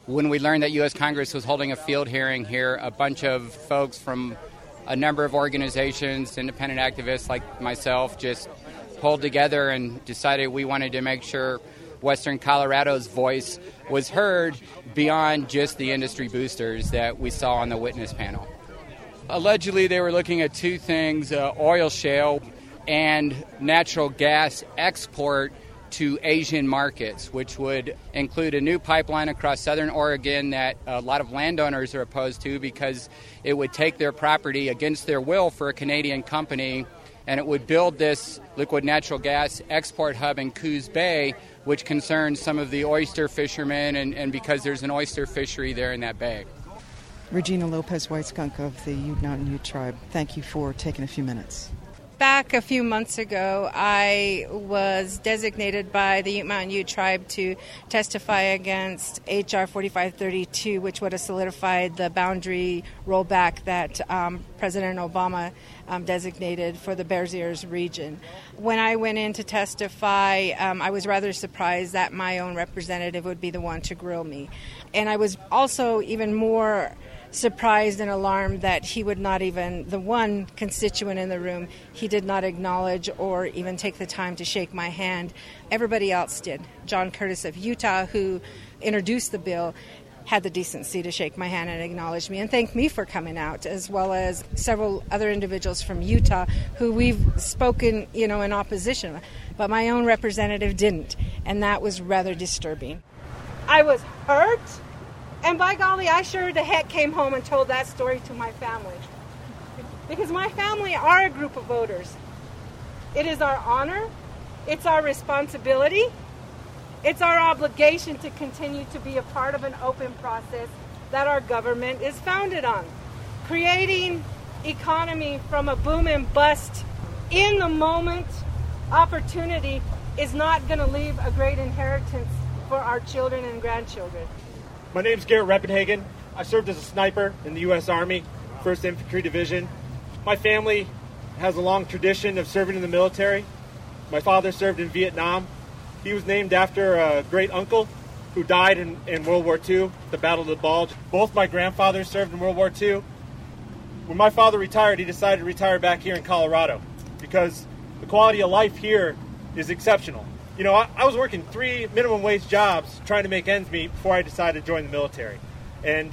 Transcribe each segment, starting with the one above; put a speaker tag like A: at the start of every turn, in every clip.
A: When we learned that U.S. Congress was holding a field hearing here, a bunch of folks from a number of organizations, independent activists like myself, just pulled together and decided we wanted to make sure Western Colorado's voice was heard beyond just the industry boosters that we saw on the witness panel. Allegedly, they were looking at two things, oil shale and natural gas export to Asian markets, which would include a new pipeline across southern Oregon that a lot of landowners are opposed to because it would take their property against their will for a Canadian company, and it would build this liquid natural gas export hub in Coos Bay, which concerns some of the oyster fishermen, and because there's an oyster fishery there in that bay.
B: Regina Lopez White Skunk of the Ute Mountain Ute Tribe, thank you for taking a few minutes.
C: Back a few months ago, I was designated by the Ute Mountain Ute Tribe to testify against H.R. 4532, which would have solidified the boundary rollback that President Obama designated for the Bears Ears region. When I went in to testify, I was rather surprised that my own representative would be the one to grill me. And I was also even more surprised and alarmed that he would not even, the one constituent in the room, he did not acknowledge or even take the time to shake my hand. Everybody else did. John Curtis of Utah, who introduced the bill, had the decency to shake my hand and acknowledge me and thank me for coming out, as well as several other individuals from Utah who we've spoken, in opposition. But my own representative didn't, and that was rather disturbing. I was hurt. And by golly, I sure the heck came home and told that story to my family. Because my family are a group of voters. It is our honor, it's our responsibility, it's our obligation to continue to be a part of an open process that our government is founded on. Creating economy from a boom and bust in the moment opportunity is not going to leave a great inheritance for our children and grandchildren.
D: My name's Garrett Reppenhagen. I served as a sniper in the U.S. Army, 1st Infantry Division. My family has a long tradition of serving in the military. My father served in Vietnam. He was named after a great uncle who died in World War II, the Battle of the Bulge. Both my grandfathers served in World War II. When my father retired, he decided to retire back here in Colorado because the quality of life here is exceptional. I was working 3 minimum wage jobs trying to make ends meet before I decided to join the military. And,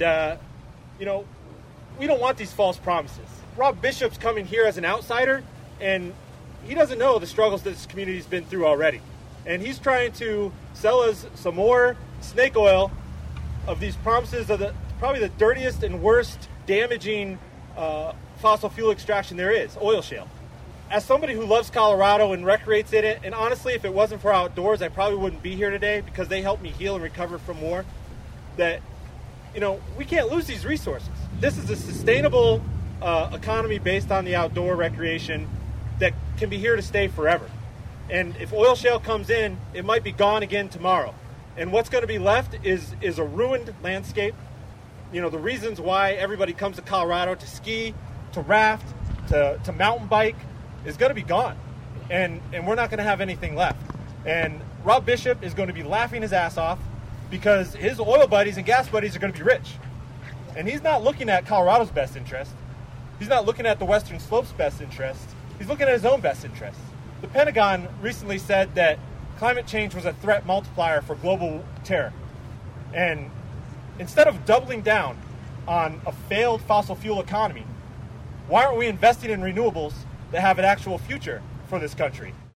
D: we don't want these false promises. Rob Bishop's coming here as an outsider, and he doesn't know the struggles that this community's been through already. And he's trying to sell us some more snake oil of these promises of probably the dirtiest and worst damaging fossil fuel extraction there is, oil shale. As somebody who loves Colorado and recreates in it, and honestly, if it wasn't for outdoors, I probably wouldn't be here today because they helped me heal and recover from war, that, we can't lose these resources. This is a sustainable economy based on the outdoor recreation that can be here to stay forever. And if oil shale comes in, it might be gone again tomorrow. And what's going to be left is a ruined landscape. The reasons why everybody comes to Colorado to ski, to raft, to mountain bike, is going to be gone, and we're not going to have anything left. And Rob Bishop is going to be laughing his ass off because his oil buddies and gas buddies are going to be rich. And he's not looking at Colorado's best interest. He's not looking at the Western Slope's best interest. He's looking at his own best interest. The Pentagon recently said that climate change was a threat multiplier for global terror. And instead of doubling down on a failed fossil fuel economy, why aren't we investing in renewables that have an actual future for this country?